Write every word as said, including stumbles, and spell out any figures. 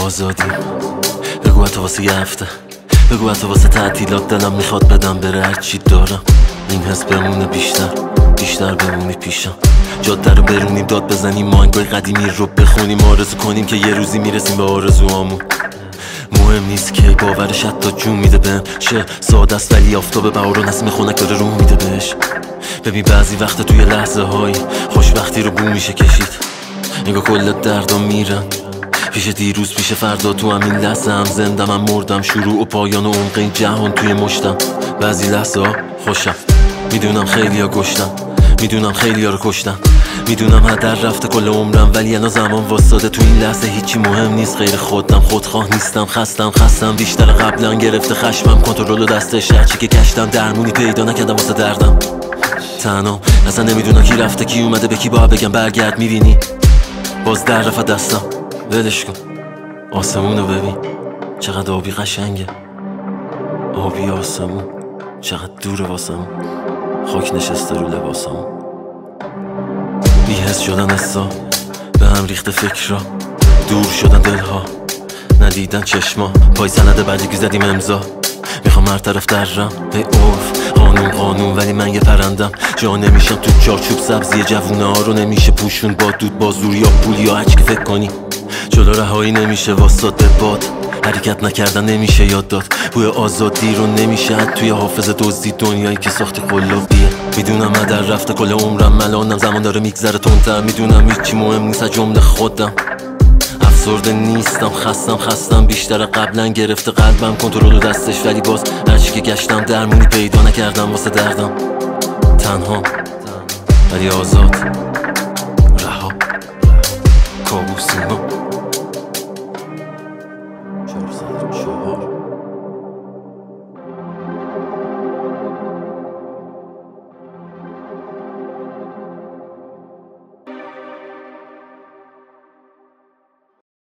آزادی بگو حتی واسه یه هفته، بگو حتی واسه تعطیلات دلم میخواد بدم بره هرچی دارم. این حس بمونه بیشتر بیشتر بمونی پیشم، جاده رو برونیم داد بزنیم مانگای قدیمی رو بخونیم، آرزو کنیم که یه روزی میرسیم به آرزوامون. مهم نیست که باورش حتی جون میده بهم، چه ساده است ولی آفتاب بهار و نسیم خنک داره رو میده بهش. ببین بعضی وقت توی لحظه های خوشبختی رو بو میشه کشید، نگاه کل دردام میرن پیش دیروز پیش فردا، تو همین لحظه هم زنده من مردم، شروع و پایان و عمق این جهان توی مشتم. بعضی لحظه ها خوشم، میدونم خیلی ها گشتم، میدونم خیلی ها رو کشتم، میدونم هدر رفته کل عمرم، ولی انا زمان واساده تو این لحظه هیچی مهم نیست غیر خودم. خودخواه نیستم، خستم خستم بیشتر قبلا گرفته خشمم، کنترل و دستش هرچی که کشتم درمونی پیدا نکردم واسه دردم. تنها اصلا نمیدونم کی رفته کی اومده، به کی باید بگم برگرد، میبینی باز در رفت دستم. ولش کن، آسمونو ببین چقدر آبی قشنگه، آبی آسمون چقدر دوره واسمون، خاک نشسته رو لباسمون. بی‌حس شدن حسا به هم ریخته فکر را، دور شدن دلها ندیدن چشما، پای سند بعدی که زدیم امضا، میخوام هر طرف درم به عرف قانون قانون، ولی من یه پرندم جا نمیشم تو چارچوب سبزی جوونه ها رو نمیشه پوشون با دود با زور یا پول یا هرچی که فکر کنی، جلو رهایی نمیشه واسات به باد، حرکت نکردن نمیشه یاد داد، بوی آزادی رو نمیشه حد توی حافظه دزدی، دنیایی که ساختی قلابیه. میدونم هدر رفته کل عمرم ملانم، زمان داره میگذره تندتر، میدونم هیچی مهم نیست از جمله خودم. افسرده نیستم، خستم خستم بیشتر قبلا گرفته قلبم کنترل و دستش، ولی باز هرچی که گشتم درمونی پیدا نکردم واسه دردم. تنها ولی آزاد.